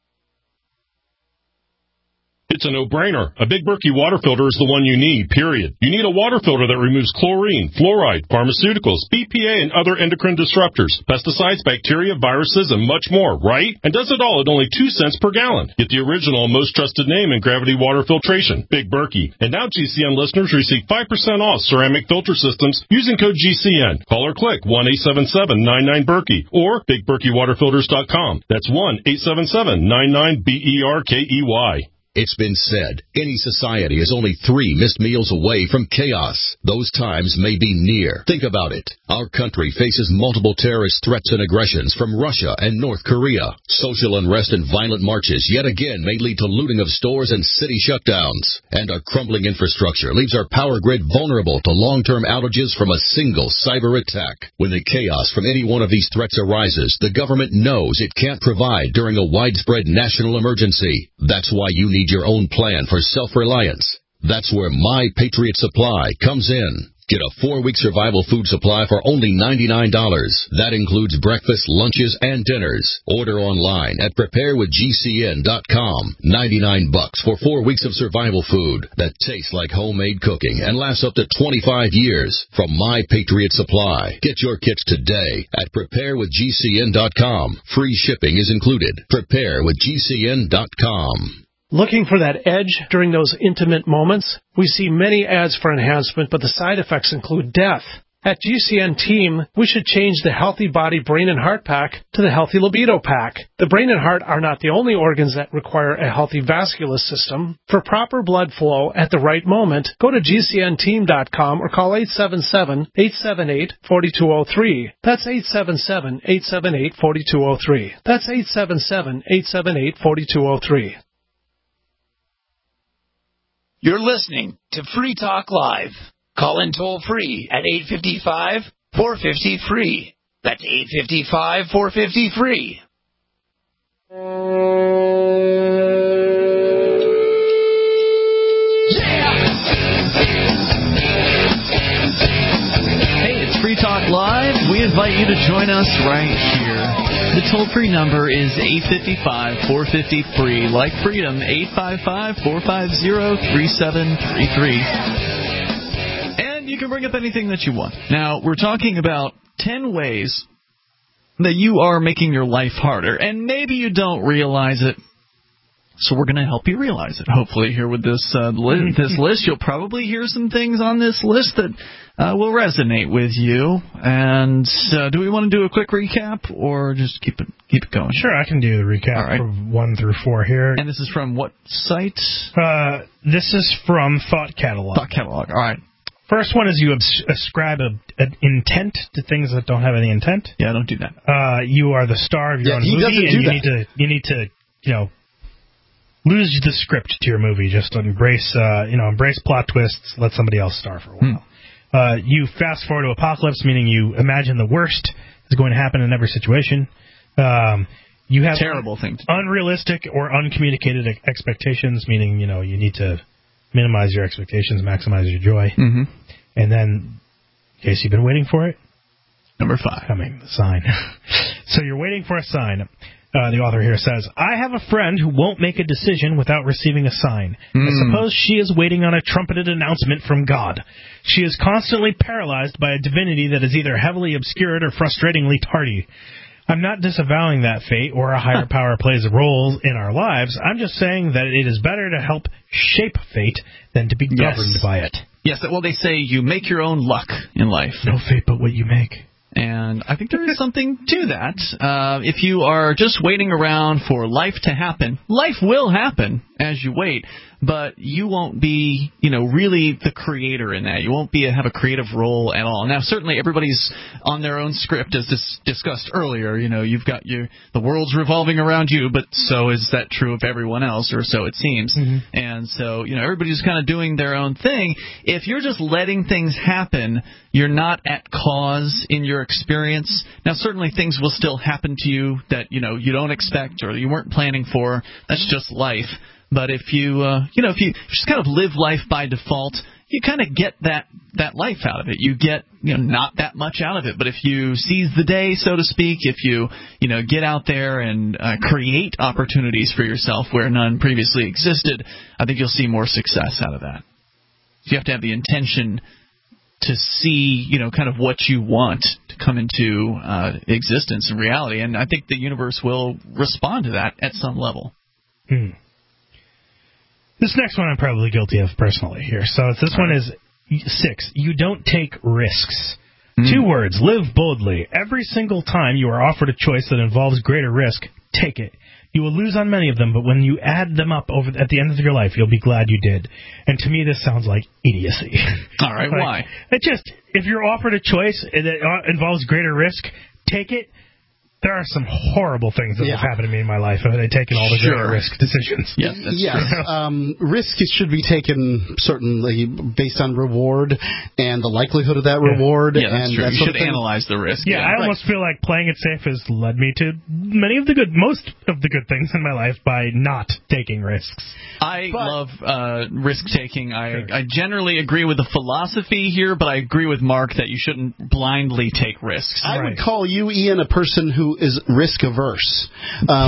It's a no-brainer. A Big Berkey water filter is the one you need, period. You need a water filter that removes chlorine, fluoride, pharmaceuticals, B P A, and other endocrine disruptors, pesticides, bacteria, viruses, and much more, right? And does it all at only two cents per gallon. Get the original and most trusted name in gravity water filtration, Big Berkey. And now G C N listeners receive five percent off ceramic filter systems using code G C N. Call or click one eight seven seven nine nine Berkey or big berkey water filters dot com. That's one eight seven seven nine nine B E R K E Y. It's been said, any society is only three missed meals away from chaos. Those times may be near. Think about it. Our country faces multiple terrorist threats and aggressions from Russia and North Korea. Social unrest and violent marches yet again may lead to looting of stores and city shutdowns. And our crumbling infrastructure leaves our power grid vulnerable to long-term outages from a single cyber attack. When the chaos from any one of these threats arises, the government knows it can't provide during a widespread national emergency. That's why you need your own plan for self-reliance. That's where My Patriot Supply comes in. Get a four-week survival food supply for only ninety-nine dollars. That includes breakfast, lunches, and dinners. Order online at prepare with G C N dot com. ninety-nine bucks for four weeks of survival food that tastes like homemade cooking and lasts up to twenty-five years from My Patriot Supply. Get your kits today at prepare with G C N dot com. Free shipping is included. prepare with G C N dot com. Looking for that edge during those intimate moments? We see many ads for enhancement, but the side effects include death. At G C N Team, we should change the Healthy Body Brain and Heart Pack to the Healthy Libido Pack. The brain and heart are not the only organs that require a healthy vascular system. For proper blood flow at the right moment, go to G C N team dot com or call eight seven seven, eight seven eight, four two zero three. That's eight seven seven, eight seven eight, four two zero three. That's eight seven seven, eight seven eight, four two zero three. You're listening to Free Talk Live. Call in toll free at eight five five, four five zero, free. That's eight five five, four five zero, free. Hey, it's Free Talk Live. We invite you to join us right here. The toll-free number is eight five five, four five zero, free. Like freedom, eight five five, four five zero, three seven three three. And you can bring up anything that you want. Now, we're talking about ten ways that you are making your life harder, and maybe you don't realize it. So we're going to help you realize it. Hopefully, here with this uh, li- this list, you'll probably hear some things on this list that uh, will resonate with you. And uh, do we want to do a quick recap, or just keep it keep it going? Sure, I can do a recap right. from one through four here. And this is from what site? Uh, this is from Thought Catalog. Thought Catalog. All right. First one is you abs- ascribe an intent to things that don't have any intent. Yeah, don't do that. Uh, you are the star of your yeah, own he movie, doesn't and do you that. need to you need to you know. lose the script to your movie. Just embrace, uh, you know, embrace plot twists. Let somebody else star for a while. Hmm. Uh, you fast forward to apocalypse, meaning you imagine the worst is going to happen in every situation. Um, you have terrible thing to do. Unrealistic or uncommunicated expectations, meaning you know you need to minimize your expectations, maximize your joy. Mm-hmm. And then, in case you've been waiting for it, number five, coming the sign. So you're waiting for a sign. Uh, the author here says, I have a friend who won't make a decision without receiving a sign. Mm. I suppose she is waiting on a trumpeted announcement from God. She is constantly paralyzed by a divinity that is either heavily obscured or frustratingly tardy. I'm not disavowing that fate or a higher power plays a role in our lives. I'm just saying that it is better to help shape fate than to be governed yes. by it. Yes, well, they say you make your own luck in life. No fate but what you make. And I think there is something to that. Uh, if you are just waiting around for life to happen, life will happen as you wait, but you won't be, you know, really the creator in that. You won't be have a creative role at all. Now, certainly everybody's on their own script, as dis- discussed earlier. You know, you've got your the world's revolving around you, but so is that true of everyone else, or so it seems. Mm-hmm. And so, you know, everybody's kind of doing their own thing. If you're just letting things happen, you're not at cause in your experience. Now, certainly things will still happen to you that, you know, you don't expect or you weren't planning for. That's just life. But if you, uh, you know, if you just kind of live life by default, you kind of get that, that life out of it. You get, you know, not that much out of it. But if you seize the day, so to speak, if you, you know, get out there and uh, create opportunities for yourself where none previously existed, I think you'll see more success out of that. You have to have the intention to see, you know, kind of what you want to come into uh, existence and reality. And I think the universe will respond to that at some level. Hmm. This next one I'm probably guilty of personally here. So this one is six. You don't take risks. Mm. Two words. Live boldly. Every single time you are offered a choice that involves greater risk, take it. You will lose on many of them, but when you add them up over at the end of your life, you'll be glad you did. And to me, this sounds like idiocy. All right, like, why? It just, if you're offered a choice that involves greater risk, take it. There are some horrible things that yeah. have happened to me in my life if I've taken all the sure. greater risk decisions. Yes, that's yes. Um, risk should be taken certainly based on reward and the likelihood of that yeah. reward. Yeah, that's and true. that You sort should of thing. analyze the risk. Yeah, yeah. I right. almost feel like playing it safe has led me to many of the good, most of the good things in my life by not taking risks. I but, love uh, risk-taking. I, sure. I generally agree with the philosophy here, but I agree with Mark that you shouldn't blindly take risks. I right. would call you, Ian, a person who is risk-averse. Um,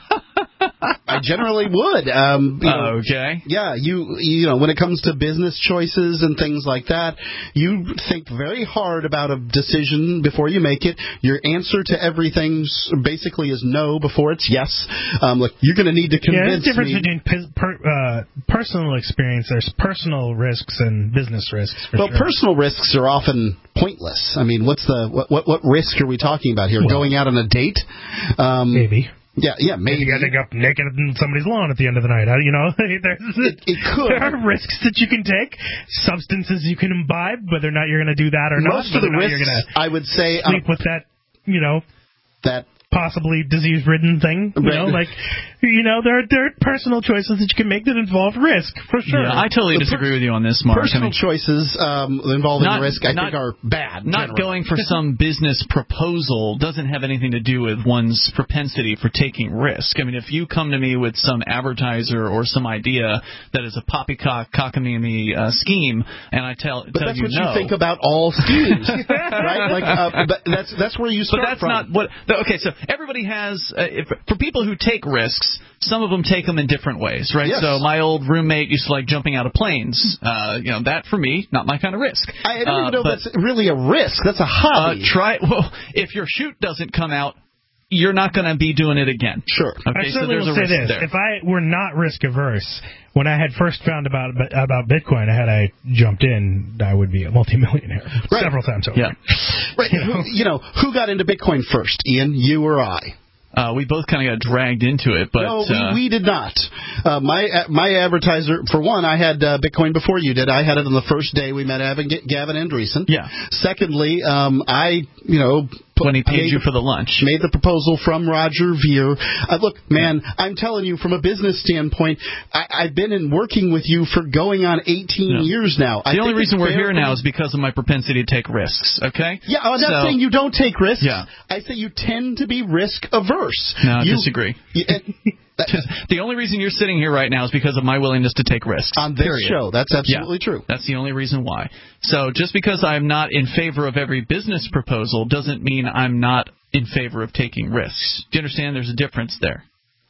I generally would. Um, you know, okay. Yeah, you you know, when it comes to business choices and things like that, you think very hard about a decision before you make it. Your answer to everything basically is no before it's yes. Um, look, you're going to need to convince yeah, there's a difference me. between per, uh, personal experience. There's personal risks and business risks. For well, sure. personal risks are often pointless. I mean, what's the what what, what risk are we talking about here? Well, going out on a date? Um, maybe. Yeah, yeah, maybe. You got to end up naked on somebody's lawn at the end of the night. You know, it, it could. There are risks that you can take, substances you can imbibe, whether or not you're going to do that or Most not. Most of the risks, you're gonna I would say, sleep um, with that, you know, that possibly disease-ridden thing. You right. know, like, you know, there are, there are personal choices that you can make that involve risk, for sure. Yeah, I totally the disagree per- with you on this, Mark. Personal I mean, choices um, involving not, risk, I not, think, are bad. Not generally. going for some business proposal doesn't have anything to do with one's propensity for taking risk. I mean, if you come to me with some advertiser or some idea that is a poppycock, cockamamie uh, scheme, and I tell, but tell that's you what no. you think about all schemes, right? Like, uh, but that's that's where you start But that's from. not what. Okay, so everybody has. Uh, if, for people who take risks, some of them take them in different ways, right? Yes. So my old roommate used to like jumping out of planes. Uh, you know, that for me, not my kind of risk. I don't uh, even know but, if that's really a risk. That's a hobby. Uh, try. Well, if your chute doesn't come out, you're not going to be doing it again. Sure. Okay, I so certainly there's will a say risk this: there. if I were not risk averse, when I had first found about about Bitcoin, had I jumped in, I would be a multimillionaire right. several times over. Yeah. Right. You know, you know, who got into Bitcoin first, Ian? You or I? Uh, we both kind of got dragged into it, but no, we, uh, we did not. Uh, my uh, my advertiser, for one, I had uh, Bitcoin before you did. I had it on the first day we met Gavin, Gavin Andreessen. Yeah. Secondly, um, I you know. When he paid you the, for the lunch. Made the proposal from Roger Ver. Uh, look, man, I'm telling you, from a business standpoint, I, I've been in working with you for going on eighteen no. years now. The I only reason we're here me. now is because of my propensity to take risks, okay? Yeah, I'm so, not saying you don't take risks. Yeah. I say you tend to be risk averse. No, I you, disagree. You, the only reason you're sitting here right now is because of my willingness to take risks. On this period. show. That's absolutely yeah, true. That's the only reason why. So just because I'm not in favor of every business proposal doesn't mean I'm not in favor of taking risks. Do you understand there's a difference there?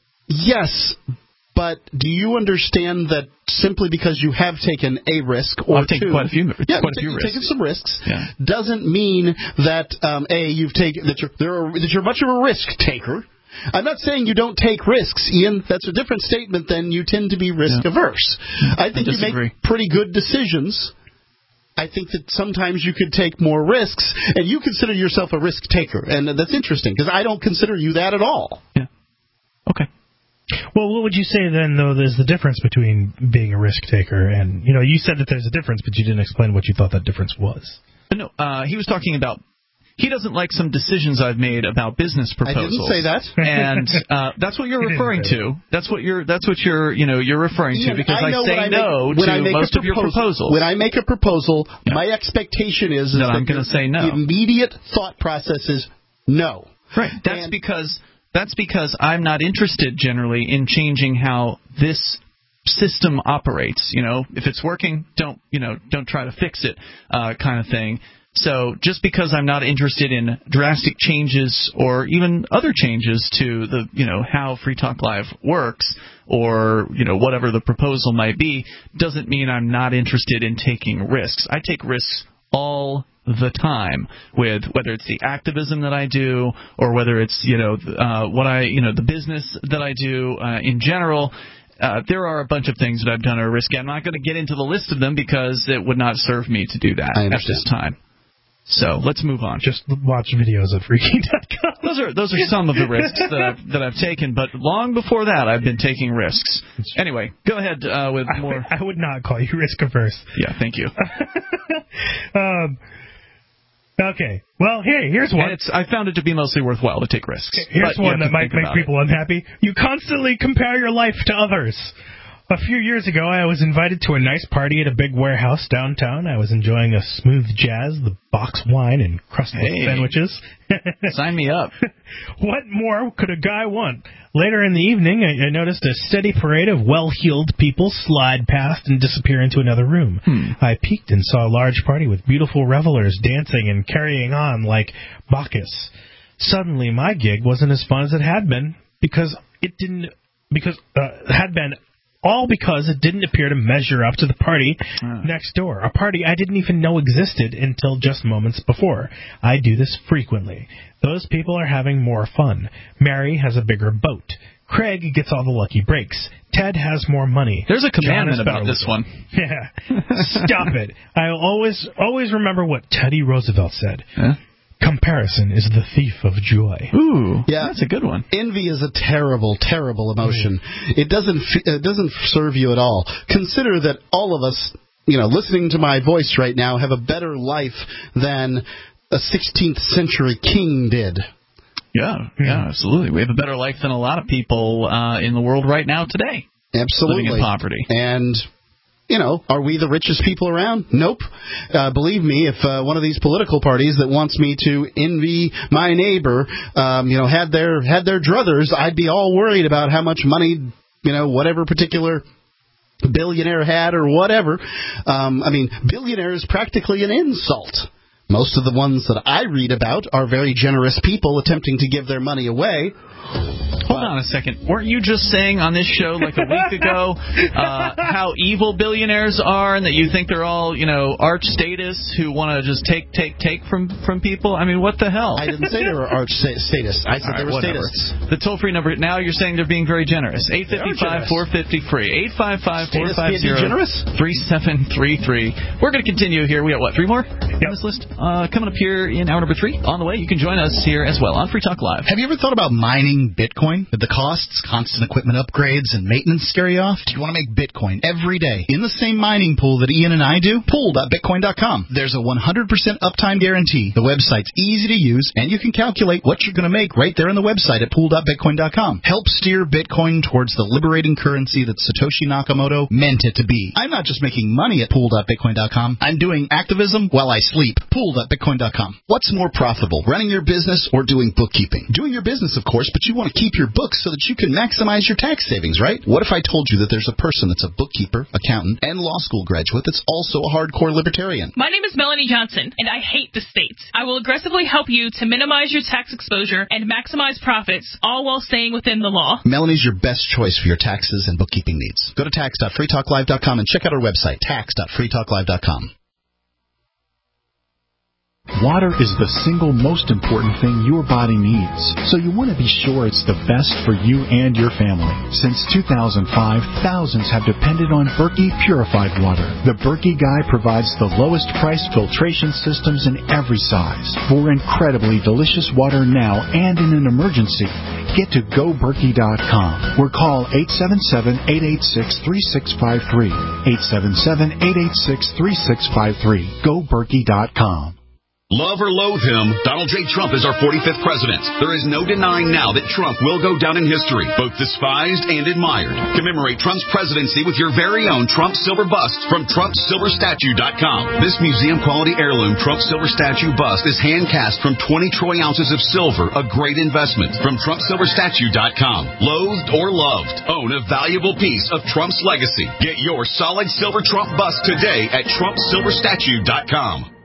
Yes, but do you understand that simply because you have taken a risk or I've taken two, quite a few, yeah, quite a few you've risks. taken some risks, yeah. doesn't mean that um, a you've taken that you're there are, that you're much of a risk taker. I'm not saying you don't take risks, Ian. That's a different statement than you tend to be risk yeah. averse. I think I you make pretty good decisions. I think that sometimes you could take more risks, and you consider yourself a risk taker, and that's interesting because I don't consider you that at all. Yeah. Okay. Well, what would you say then, though, is the difference between being a risk taker and, you know, you said that there's a difference, but you didn't explain what you thought that difference was. No, uh, he was talking about he doesn't like some decisions I've made about business proposals. I didn't say that. And uh, that's what you're referring to. That's what you're that's what you're, you know, you're referring to because I, I say I no make, to most of your proposals. When I make a proposal, yeah. my expectation is, is that, that I'm going to say no. The immediate thought process is no. Right. That's and, because That's because I'm not interested generally in changing how this system operates. You know, if it's working, don't you know, don't try to fix it, uh, kind of thing. So just because I'm not interested in drastic changes or even other changes to the, you know, how Free Talk Live works or, you know, whatever the proposal might be, doesn't mean I'm not interested in taking risks. I take risks all the time with whether it's the activism that I do or whether it's, you know, uh, what I, you know, the business that I do uh, in general. Uh, there are a bunch of things that I've done that are risky. I'm not going to get into the list of them because it would not serve me to do that at this time. So let's move on. Just watch videos at freaky dot com. Those are those are some of the risks that I've, that I've taken, but long before that, I've been taking risks. Anyway, go ahead uh, with I more. Would, I would not call you risk averse. Yeah, thank you. um, okay. Well, hey, here's one. And it's, I found it to be mostly worthwhile to take risks. Here's one that might make people it. unhappy. You constantly compare your life to others. A few years ago, I was invited to a nice party at a big warehouse downtown. I was enjoying a smooth jazz, the box wine, and crustless hey. sandwiches. Sign me up. What more could a guy want? Later in the evening, I, I noticed a steady parade of well-heeled people slide past and disappear into another room. Hmm. I peeked and saw a large party with beautiful revelers dancing and carrying on like Bacchus. Suddenly, my gig wasn't as fun as it had been because it didn't because uh, had been. All because it didn't appear to measure up to the party uh. next door, a party I didn't even know existed until just moments before. I do this frequently. Those people are having more fun. Mary has a bigger boat. Craig gets all the lucky breaks. Ted has more money. There's a commandment about this one. Yeah. Stop it. I'll always, always remember what Teddy Roosevelt said. Huh? Comparison is the thief of joy. Ooh, yeah, that's a good one. Envy is a terrible, terrible emotion. Mm. It doesn't it doesn't serve you at all. Consider that all of us, you know, listening to my voice right now, have a better life than a sixteenth century king did. Yeah, yeah, absolutely. We have a better life than a lot of people uh, in the world right now today. Absolutely, living in poverty. And you know, are we the richest people around? Nope. Uh, believe me, if uh, one of these political parties that wants me to envy my neighbor, um, you know, had their had their druthers, I'd be all worried about how much money, you know, whatever particular billionaire had or whatever. Um, I mean, billionaire is practically an insult. Most of the ones that I read about are very generous people attempting to give their money away. Hold on a second. Weren't you just saying on this show like a week ago uh, how evil billionaires are and that you think they're all, you know, arch statists who want to just take, take, take from, from people? I mean, what the hell? I didn't say they were arch statists. I said right, they were whatever. statists. The toll-free number, now you're saying they're being very generous. eight five five, four five zero, free. eight five five, four five zero, three seven three three. We're going to continue here. We got, what, three more yep. on this list? Uh, coming up here in hour number three. On the way, you can join us here as well on Free Talk Live. Have you ever thought about mining Bitcoin? With the costs, constant equipment upgrades, and maintenance scare you off? Do you want to make Bitcoin every day in the same mining pool that Ian and I do? pool dot bitcoin dot com. There's a one hundred percent uptime guarantee. The website's easy to use, and you can calculate what you're going to make right there on the website at pool dot bitcoin dot com. Help steer Bitcoin towards the liberating currency that Satoshi Nakamoto meant it to be. I'm not just making money at pool dot bitcoin dot com. I'm doing activism while I sleep. pool dot bitcoin dot com. What's more profitable, running your business or doing bookkeeping? Doing your business, of course, but you want to keep your books so that you can maximize your tax savings, right? What if I told you that there's a person that's a bookkeeper, accountant, and law school graduate that's also a hardcore libertarian? My name is Melanie Johnson, and I hate the states. I will aggressively help you to minimize your tax exposure and maximize profits, all while staying within the law. Melanie's your best choice for your taxes and bookkeeping needs. Go to tax dot free talk live dot com and check out our website, tax dot free talk live dot com. Water is the single most important thing your body needs, so you want to be sure it's the best for you and your family. Since two thousand five, thousands have depended on Berkey purified water. The Berkey Guy provides the lowest price filtration systems in every size. For incredibly delicious water now and in an emergency, get to go berkey dot com or call eight seven seven, eight eight six, three six five three. eight seven seven, eight eight six, three six five three. go berkey dot com. Love or loathe him, Donald J. Trump is our forty-fifth president. There is no denying now that Trump will go down in history, both despised and admired. Commemorate Trump's presidency with your very own Trump Silver bust from Trump Silver Statue dot com. This museum-quality heirloom Trump Silver Statue bust is hand-cast from twenty troy ounces of silver, a great investment from Trump Silver Statue dot com. Loathed or loved, own a valuable piece of Trump's legacy. Get your solid silver Trump bust today at Trump Silver Statue dot com.